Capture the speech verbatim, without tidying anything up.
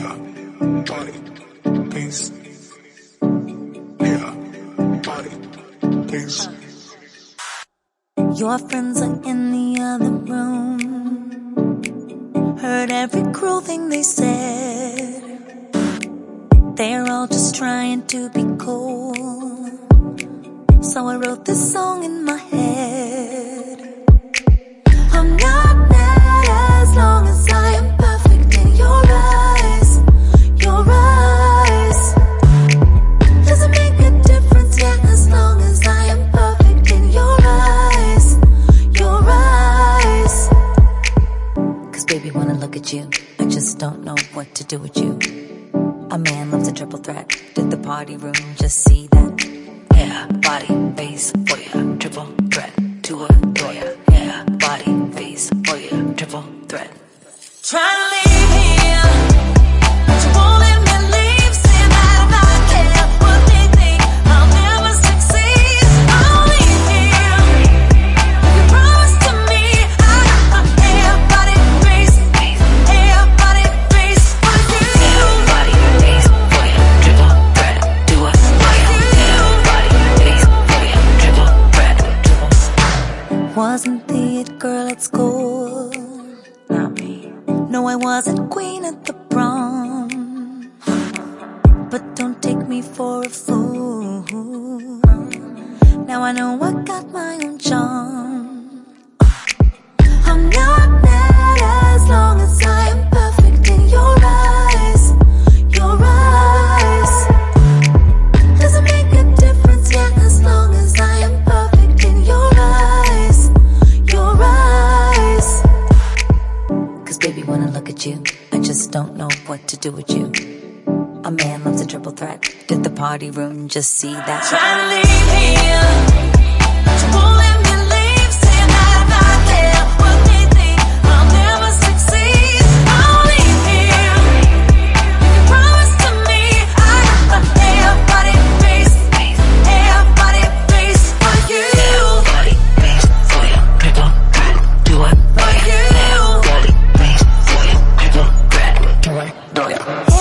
yeah, body, bass, yeah, body, bass. Your friends are in the other room. Heard every cruel thing they said. They're all just trying to be cool. So I wrote this song in my head. I'm not mad as long as I am perfect in your eyes. Your eyes. Doesn't make a difference, yeah, as long as I am perfect in your eyes. Your eyes. Cause baby, when I look at you, I just don't know what to do with you. A man loves a triple threat. Did the party room just see that? Yeah, body, bass, for ya, triple threat. To a lawyer, yeah, body, bass, for ya, triple threat. Try to leave here, but you won't let me leave. Saying that I don't care what they think, I'll never succeed. I'll leave here. You promised to me I got my hair, body, bass, hair, body, bass for you. Yeah, body, bass, for ya, triple threat. To a lawyer, yeah, body, bass, for ya, triple threat. Wasn't the it girl at school? Not me. No, I wasn't queen at the prom. But don't take me for a fool. Now I know I got my own charm. I'm not mad as long as I am perfect in your eyes. Your eyes. Doesn't make a difference, yeah, as long as I am perfect in your eyes. Your eyes. Cause baby, when I look at you, I just don't know what to do with you. A man loves a triple threat. Did the party room just see that? Trying to leave here, but you won't let me leave. Saying that I don't care what they think, I'll never succeed. I'll leave here. You promised to me I got my hair, body, bass, hair, body, bass for you. Yeah, body, bass, for ya, triple threat. Do it for you. Body, bass, for ya, triple threat. Do it, do it.